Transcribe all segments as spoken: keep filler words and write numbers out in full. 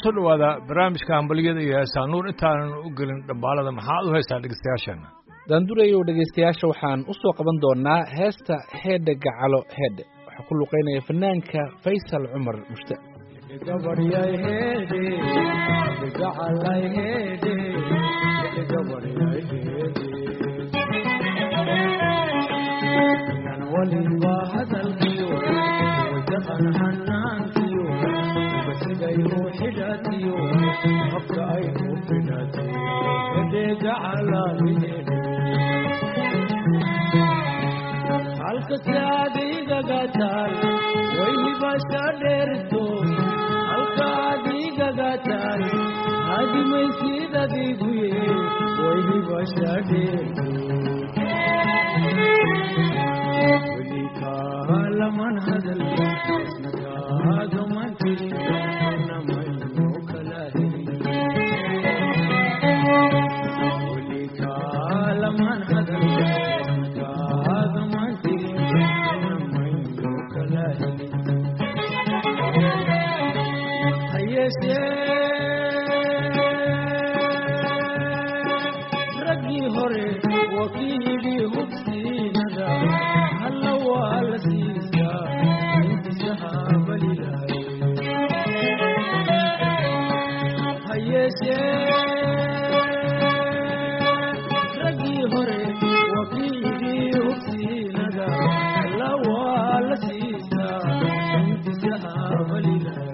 soo dhawaada barnaamijka hambaliyada iyo heesaa nuur intaanan u gelin dhambaalada maxaad u haysaa dhegeystayaasheenna daandureyo dhegeystayaasha waxaan u soo qaban doonaa heesta heedhe gacalo heedhe waxaa ku luqeynaya fanaanka faysal cumar mushta halka adiga gatal way bashaderto halka adiga gatal hadi may sida diguye way bashaderto wali ka laman hadal naka gaman tiri na may no kala wali ka laman hadal raggi hore wakiili hubsiinada halla waa la siisaa intisahaaba lilahay hayeeshee raggii hore wakiili hubsiinada halla waa la siisaa intisahaaba lilahay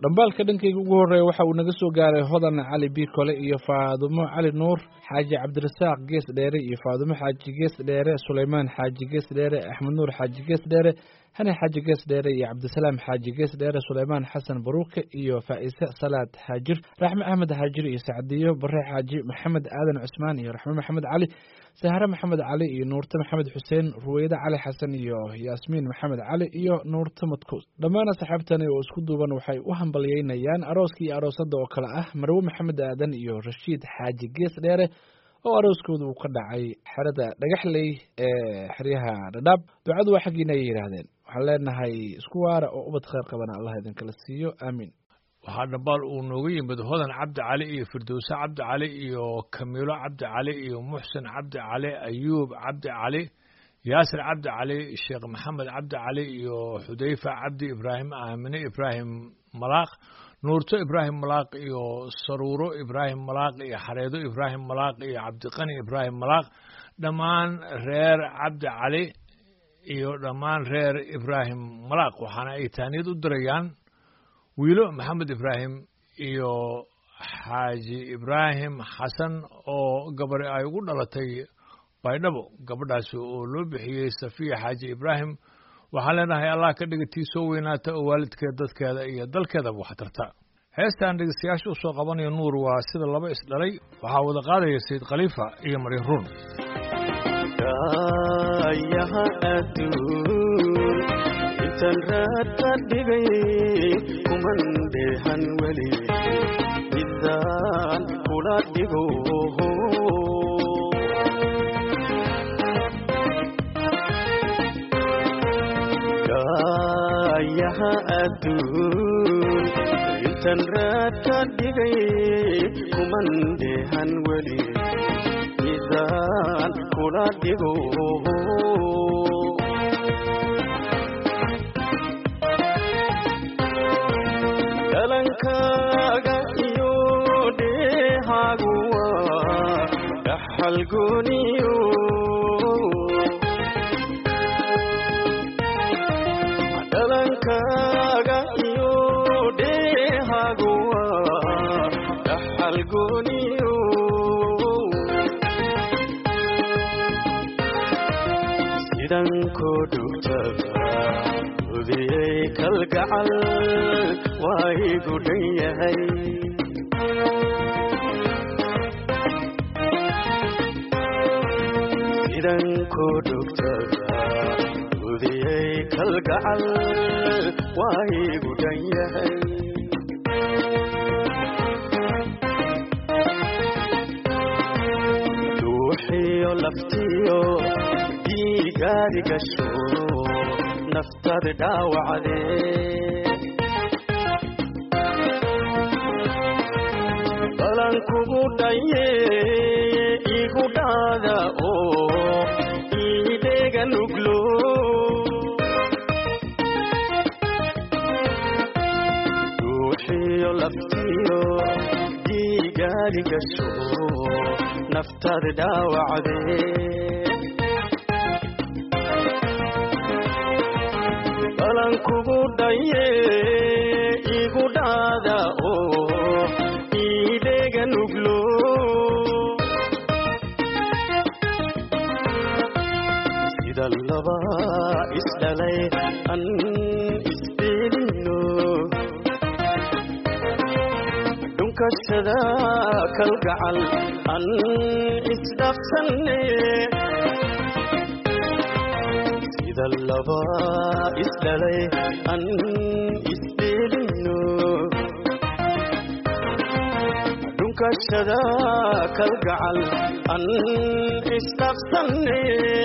dhambaalka dhankayga ugu horreeya waxa uu naga soo gaaray hodan cali biikole iyo faadumo cali nuur xaaji cabdirasaaq gees dheere iyo faadumo xaaji gees dheere sulaymaan xaaji gees dheere axmed nuur xaaji gees dheere hani xaaji gees dheere iyo cabdisalaam xaaji gees dheere sulaymaan xasan baruuke iyo faa'ise salaad haajir raxme axmed haajir iyo sacdiyo bare xaaji maxamed aadan cusmaan iyo raxme maxamed cali sahre maxamed cali iyo nuurte maxamed xuseen ruweyde cali xasan iyo yaasmiin maxamed cali iyo nuurte madkuus dhammaan asxaabtani oo isku duuban waxay u hambalyeynayaan arooska iyo aroosada oo kale ah marwe maxamed aadan iyo rashiid xaaji gees dheere oo arooskooda uu ka dhacay xerada dhagaxley ee xeryaha dhadhaab ducadu waa xaggiina ay yidhaahdeen waxaan leenahay isku waara oo ubad khayr qabana allah idinkala siiyo aamiin waxaa dhambaal uu nooga yimid hodan cabdi cali iyo firdowse cabdi cali iyo kamiilo cabdi cali iyo muxsin cabdi cali ayuub cabdi cali yaasir cabdi cali sheekh maxamed cabdi cali iyo xudayfa cabdi ibraahim aamine ibraahim malaaq nuurto ibraahim malaaq iyo saruuro ibraahim malaaq iyo xareedo ibraahim malaaq iyo cabdiqani ibraahim malaaq dhammaan reer cabdi cali iyo dhammaan reer ibraahim malaaq waxaana ay taaniyad u dirayaan wiilo maxamed ibraahim iyo xaaji ibraahim xasan oo gabari ay ugu dhalatay baydhabo gabadhaasi oo loo bixiyey safiya xaaji ibraahim waxaan leenahay allah ka dhiga tii soo weynaata oo waalidkeed dadkeeda iyo dalkeedaba wax tarta heestaan dhegeystayaasha u soo qabanayo nuur waa sida laba isdhalay waxaa wada qaadaya sayid khaliifa iyo maryam ruun intan raad ka dhigay kuman dheehan weli midaan kula dhigo gaayaha adduun intan raad ka dhigay kuman dheehan weli midaan kula dhigo dalankaaga iyo dheehaaguwa dhaxalgooniyo dalankaaga iyo dheehaaguwa dhaxalgooniyo sidan koo dhugtada udiyey kalgacal waa igu dhan yahay sidan koo dhugtada udiyey kalgacal waa igu dhan yahay duuxiyo laftiyo dhiigaadi gasho naftada dhaawacdee balan kugu dhaye igu dhaada oo iidheega nuglo duuxiyo laftiyo dhiigaadi gasho naftada dhaawacdee balan kugu dhaye igu dhaada oo iidheega nuglo sida laba isdhalay an isdheelino dhunkashada kalgacal an isdhafsanne sida laba isdhalay an isdheelino dhunkashada kalgacal an isdhafsanne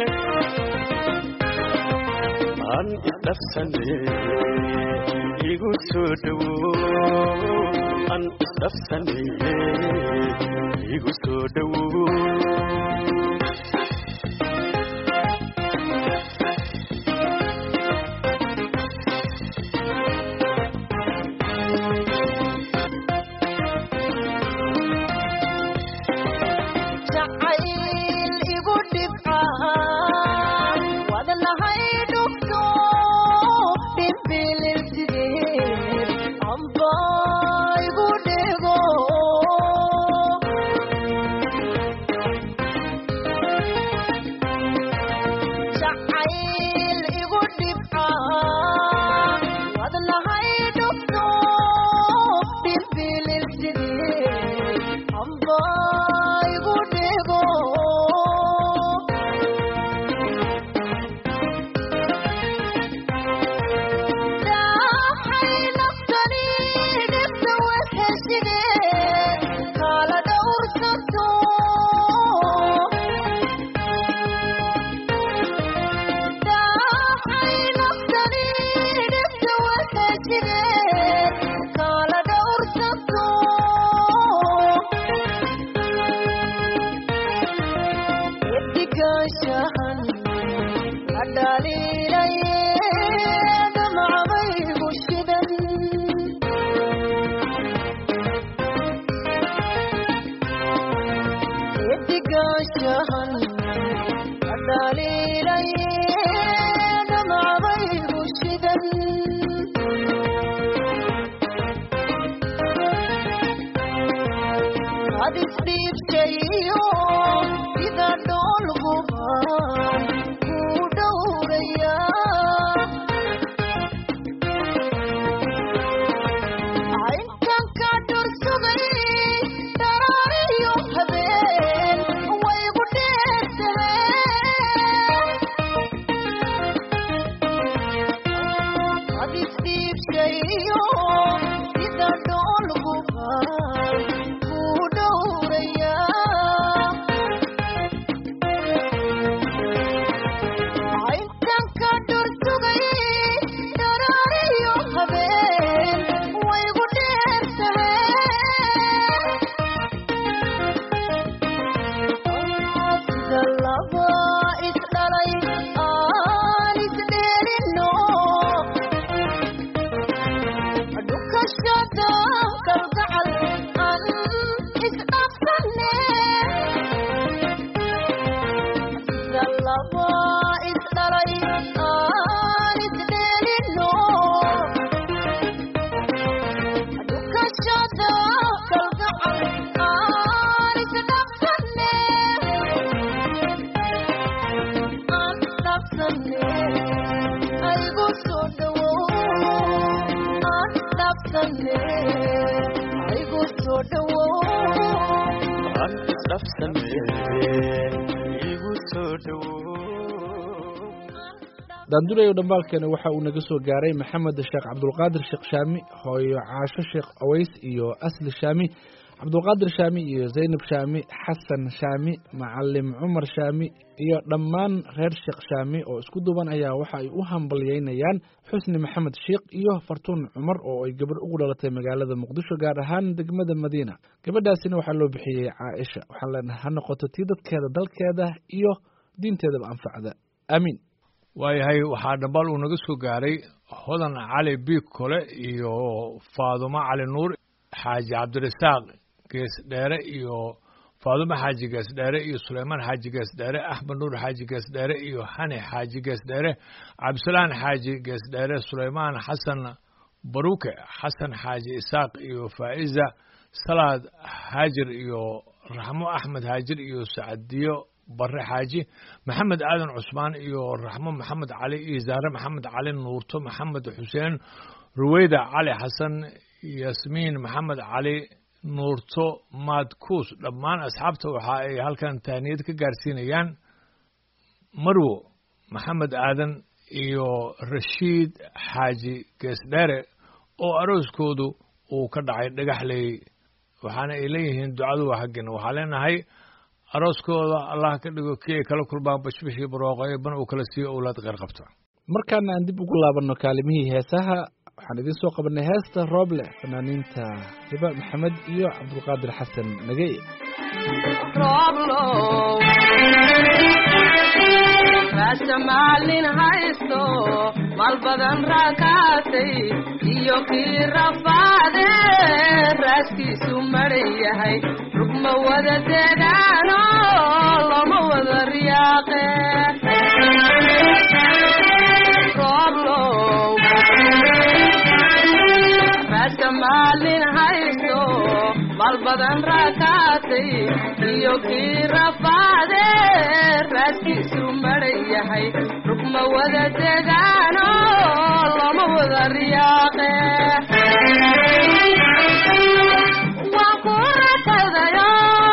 an isdhafsanne igu soo dhowo an isdhafsanne igu soo dhowo Oh daandurayo dhambaalkeena waxa uu naga soo gaaray maxamed sheekh cabdulqaadir sheekh shaami hooyo caasho sheekh aways iyo asli shaami cabdulqaadir shaami iyo zaynab shaami xasan shaami macalim cumar shaami iyo dhammaan reer sheekh shaami oo isku duuban ayaa waxa ay u hambalyeynayaan xusni maxamed sheekh iyo fartuun cumar oo ay gabar ugu dhalatay magaalada muqdisho gaar ahaan degmada madiina gabadhaasina waxaa loo bixiyey caaisha waxaan leenahay ha noqoto tii dadkeeda dalkeeda iyo diinteedaba anfacda aamiin waayahay waxaa dhambal uu naga soo gaaray hodan cali biig kole iyo faadumo cali nuur xaaji cabdirasaaq gees dheere iyo faadumo xaaji gees dheere iyo suleymaan xaaji gees dheere axmed nuur xaaji gees dheere iyo xani xaaji gees dheere cabdisalaan xaaji gees dheere suleymaan xasan baruke xasan xaaji isaaq iyo faa'iza salaad haajir iyo raxmo axmed haajir iyo sacadiyo bare xaaji maxamed aadan cusmaan iyo raxmo maxamed cali iyo zaare maxamed cali nuurto maxamed xuseen ruweyda cali xasan yasmiin maxamed cali nuurto maadkuus dhammaan asxaabta waxa ay halkan taaniyad ka gaarsiinayaan marwo maxamed aadan iyo rashiid xaaji geesdheere oo arooskoodu uu ka dhacay dhagaxley waxaana ay leeyihiin ducadu waa haggina waxaa leenahay arooskooda allah ka dhigo kii ay kala kulmaan bashbashii barooqo ban uu kala siiyo owlaad qeyr qabta markaana aan dib ugu laabanno kaalimihii heesaha waxaan idiin soo qabanay heesta rooble fanaaniinta hiba maxamed iyo cabdulqaadir xasan nagey maalin haysto maal badan raakaatay iyo kii rafaade raaskiisu maran yahay rugma wada degaano lama wada riyaaqe rooblow raasa maalin haysto maal badan raakaatay iyo kii rafaade raaskiisu maran yahay rugma wada degaano lama wada riyaaqe waa ku rakadayo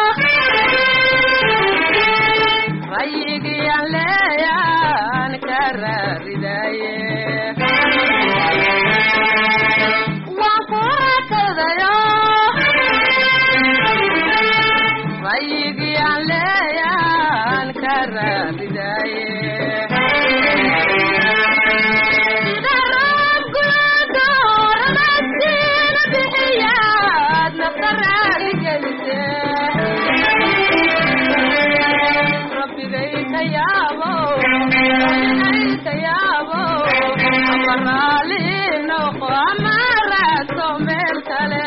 raalli noqo ama raadso meel kale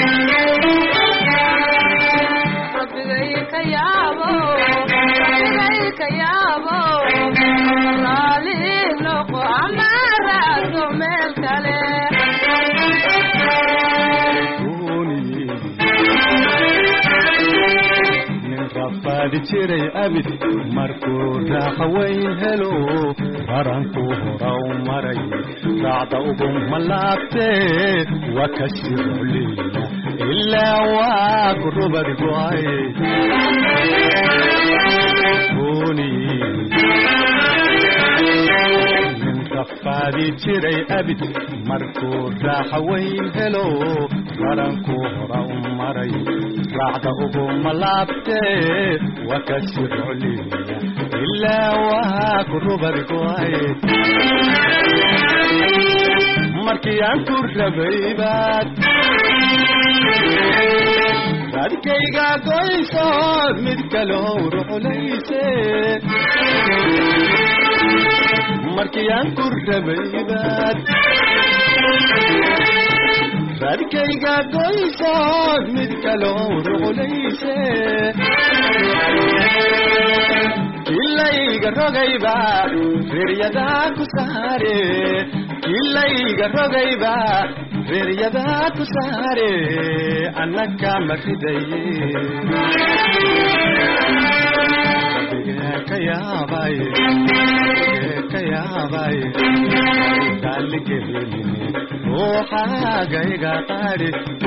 rabbigay ka yaabo rabbigay ka yaabo raalli noqo ama raadso meel kale rafaadi jiray abid markuu raaxa weyn helo haranku horaw maray raacda ugu malaabtee waa ka siroliya ilaa waa ku rubad go'ay rafaadi jiray abid markuu raaxa weyn helo haranku horaw maray raacda ugu malaabtee waa ka siroliya ilaa waa ku rubad go'ay markii aan ku rabay baad dadkayga goysood mid kaloo ruxulayse markii aan ku rabay baad dadkayga goysood mid kaloo ruxulayse kilayga rogayba reeryadaa ku saare kilayga rogayba reeryadaa ku saare annaka ma ridaye ka yaabay ka yaabay daligelini ruuxaagayga qaari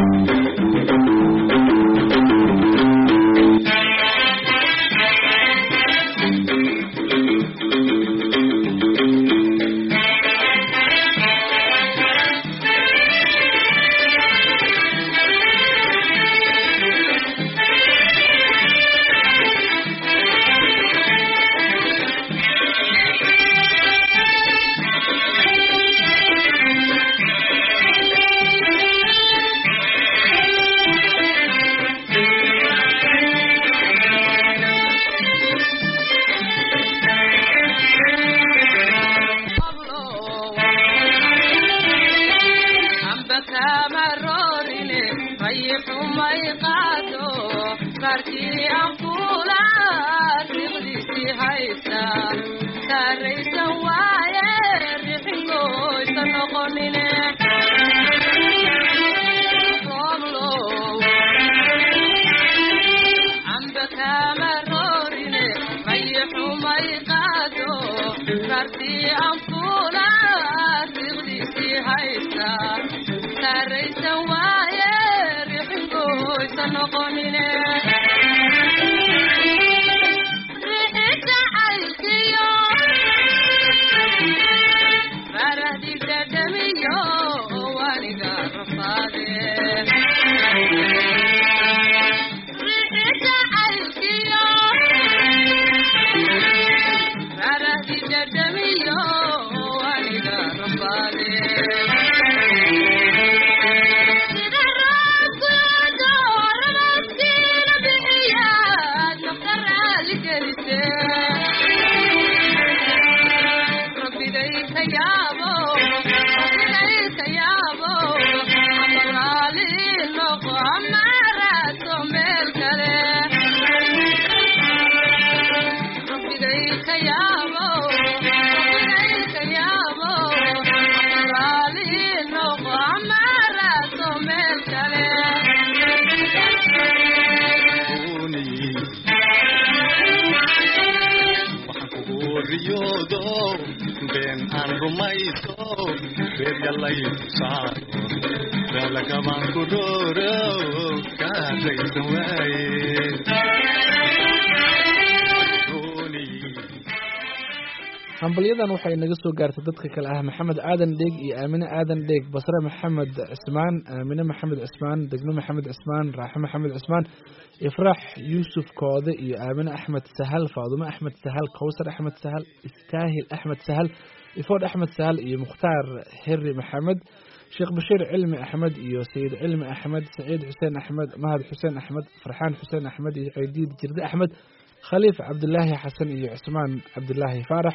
hambalyadan waxay naga soo gaartay dadka kale ah maxamed aadan dheeg iyo aamine aadan dheeg basre maxamed cismaan aamine maxamed cismaan degmo maxamed cismaan raaxo maxamed cismaan ifraax yuusuf koode iyo aamine axmed sahal faadumo axmed sahal kawsar axmed sahal istaahil axmed sahal ifood axmed sahal iyo mukhtaar heri maxamed sheekh bashiir cilmi axmed iyo sayid cilmi axmed saciid xuseen axmed mahad xuseen axmed farxaan xuseen axmed iyo ceydiid jirde axmed khaliif cabdulaahi xasan iyo cusmaan cabdulaahi faarax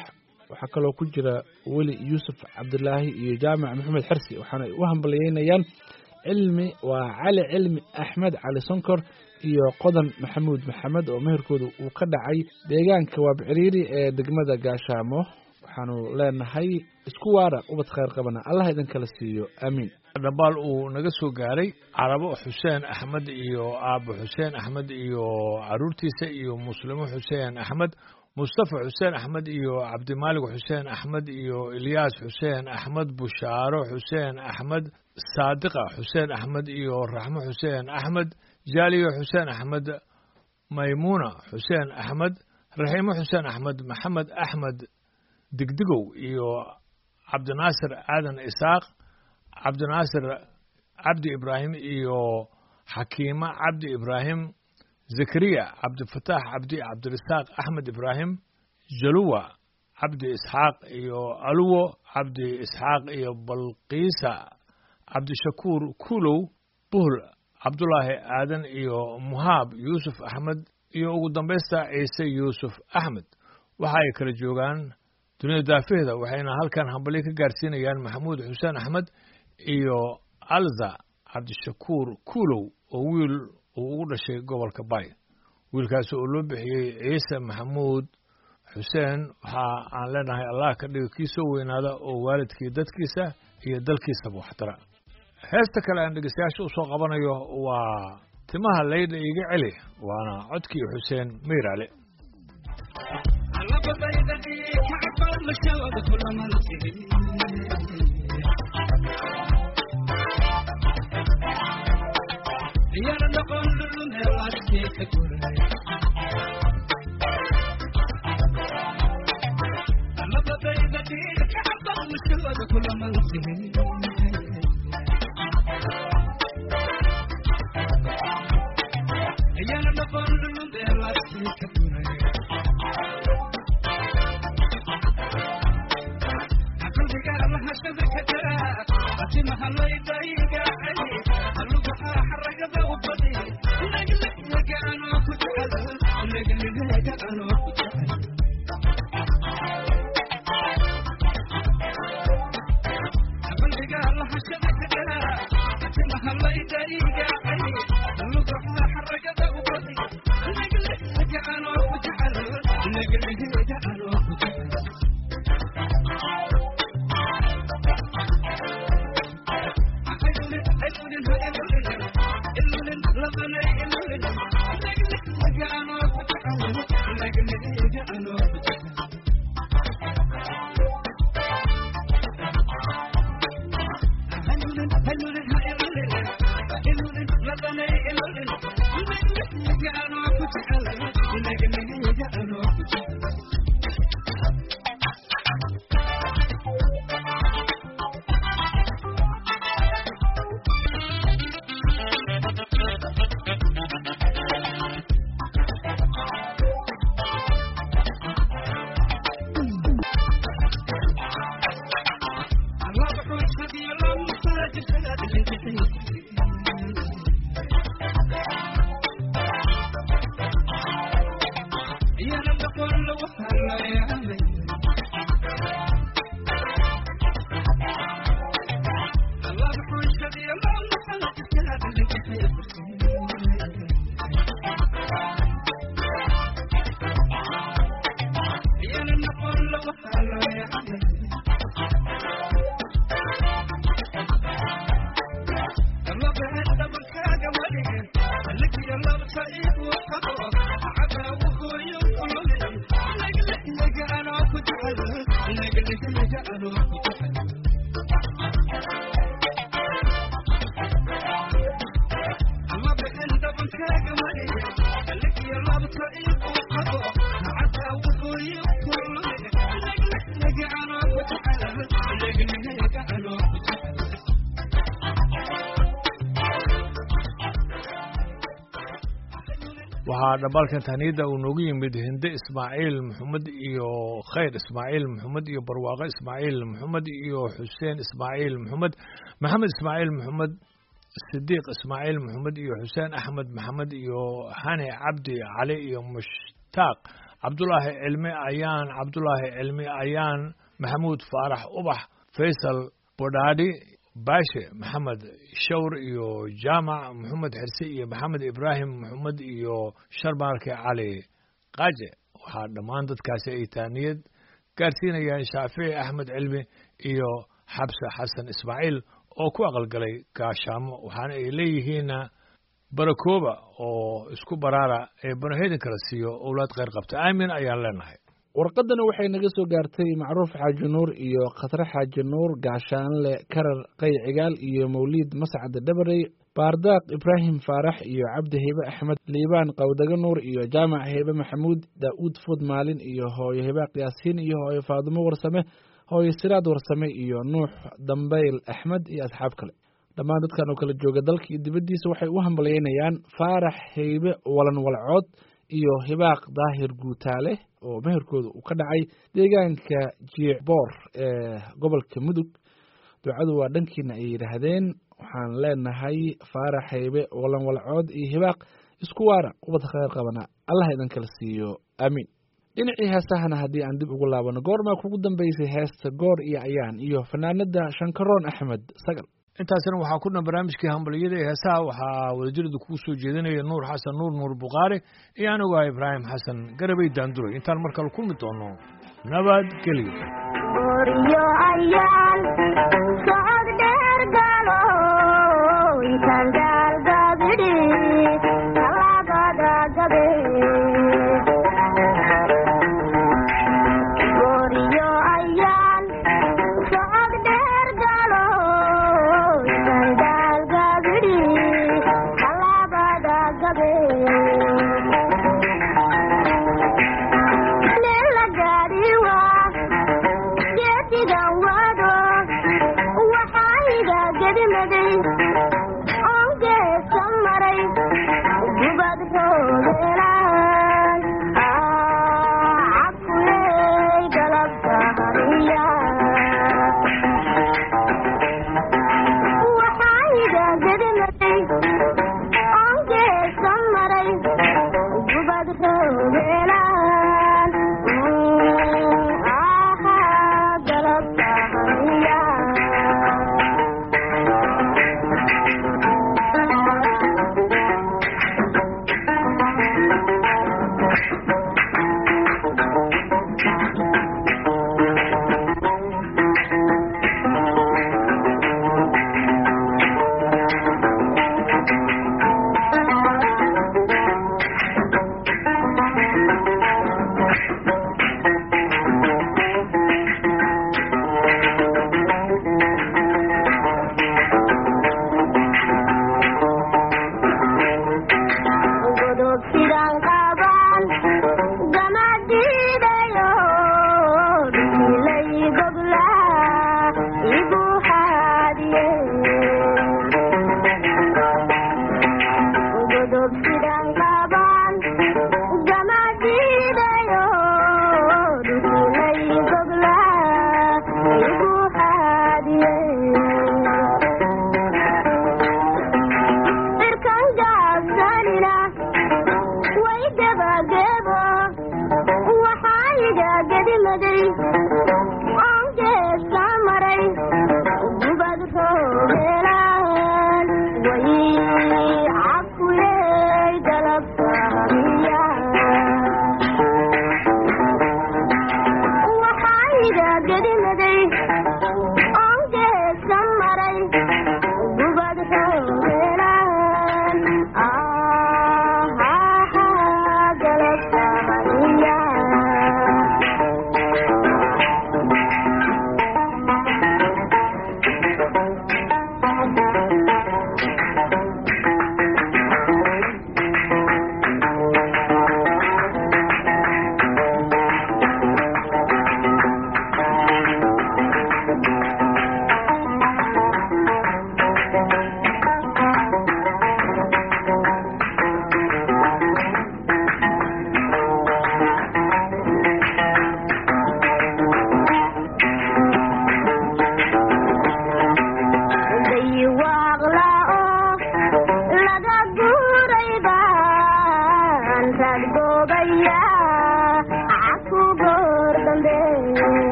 waxaa kaloo ku jira weli yuusuf cabdulaahi iyo jaamac maxamed xersi waxaana u hambalyeynayaan cilmi waa cali cilmi axmed cali sonkor iyo qodan maxamuud maxamed oo meherkooda uu ka dhacay deegaanka waabciriiri ee degmada gaashaamo waxaanu leenahay isku waara ubad khayr qabana allah idin kala siiyo aamiin dhabaal uu naga soo gaaray carabo xuseen axmed iyo aabo xuseen axmed iyo caruurtiisa iyo muslimo xuseen axmed mustafa xuseen axmed iyo cabdimaalig xuseen axmed iyo ilyaas xuseen axmed bushaaro xuseen axmed saadiqa xuseen axmed iyo raxmo xuseen axmed jaaliyo xuseen axmed maymuuna xuseen axmed raxiimo xuseen axmed maxamed axmed digdigow iyo cabdinaasir aadan isaaq cabdinaasir cabdi ibraahim iyo xakiima cabdi ibraahim zakariya cabdifataax cabdi cabdirasaaq axmed ibraahim jaluwa cabdi isxaaq iyo aluwo cabdi isxaaq iyo balqiisa cabdishakuur kuulow buhl cabdulaahi aadan iyo muhaab yuusuf axmed iyo ugu dambaysta ciise yuusuf axmed waxa ay kala joogaan dunida daafeeda waxayna halkan hambalyo ka gaarsiinayaan maxamuud xuseen axmed iyo alza cabdishakuur kuulow oo wiil uu ugu dhashay gobolka bay wiilkaasi oo loo bixiyey ciise maxamuud xuseen waxa aan leenahay allah ka dhigo kii soo weynaada oo waalidkii dadkiisa iyo dalkiisaba waxtara heesta kale aan dhegeystayaasha usoo qabanayo waa timaha laydha iga celi waana codkii xuseen meyraale waxaa dhabalkan tahniyada uu noogu yimid hinde ismaaciil maxamed iyo khayr ismaaciil maxamed iyo barwaaqo ismaaciil maxamed iyo xuseen ismaaciil maxamed maxamed ismaaciil maxamed sidiiq ismaaciil maxamed iyo xuseen axmed maxamed iyo xane cabdi cali iyo mushtaaq cabdulaahi cilmi ayaan cabdulaahi cilmi ayaan maxamuud faarax ubax faysal bodhaadhi baashe maxamed shawr iyo jaamac maxamed xirse iyo maxamed ibraahim maxamed iyo sharmaarke cali qaaje waxaa dhammaan dadkaasi ay taaniyad gaarsiinayaan shaafici axmed cilmi iyo xabse xasan ismaaciil oo ku aqalgalay gaashaamo waxaana ay leeyihiin barakooba oo isku baraara ee banaheydin kala siiyo owlaad kheyr qabta aamin ayaan leenahay warqadana waxay naga soo gaartay macruuf xaaji nuur iyo khatre xaaji nuur gaashaanle karar qay cigaal iyo mawliid mascad dhabarey baardaaq ibraahim faarax iyo cabdi heybe axmed liibaan qawdaga nuur iyo jaamac heybe maxamuud daa'uud fud maalin iyo hooyo heybaaq yaasiin iyo hooyo faadumo warsame hooyo siraad warsame iyo nuux dambayl axmed iyo asxaab kale dhammaan dadkan oo kala jooga dalka iyo dibaddiisa waxay u hambalyaynayaan faarax heybe walan walcood iyo hibaaq daahir guutaale oo meherkooda uu ka dhacay deegaanka jiicboor ee gobolka mudug ducadu waa dhankiina ay yidhaahdeen waxaan leenahay faarax heybe walan walcood iyo hibaaq isku waara ubad kheyr qabana allah idan kala siiyo aamiin dhinacii heesahana haddii aan dib ugu laabano goormaa kugu dambaysay heesta goor iyo ayaan iyo fanaanada shankaroon axmed sagal intaasina waxaa ku dhan barnaamijkii hambaliyada ee heesaha waxaa wadajirada kugu soo jeedinaya nuur xasan nuur nuur bukhaari iyo anigu ah ibraahim xasan garabay daanduray intaan mar kale kulmi doono nabadgelyo Oriyo ayaan socod dheer galo intaan gaalgaabidhi talaabada gabe Oriyo ayaan socod dheer galo intaan gaalgaabidhi talaabada gabe Nella gadiwa Gedigan wado waxayga gedimaday onge samaray gubad rodeelan aaqulee galabta hariya waxayga gedimaday onge samaray gubad rodeelan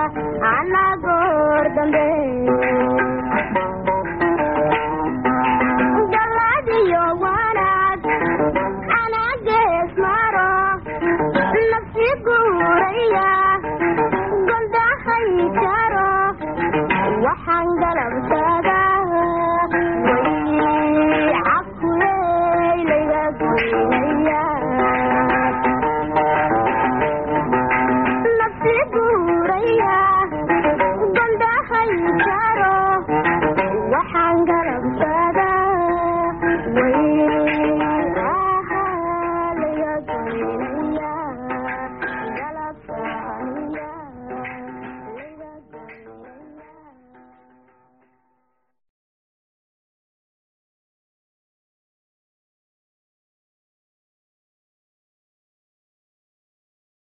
ana goor dambe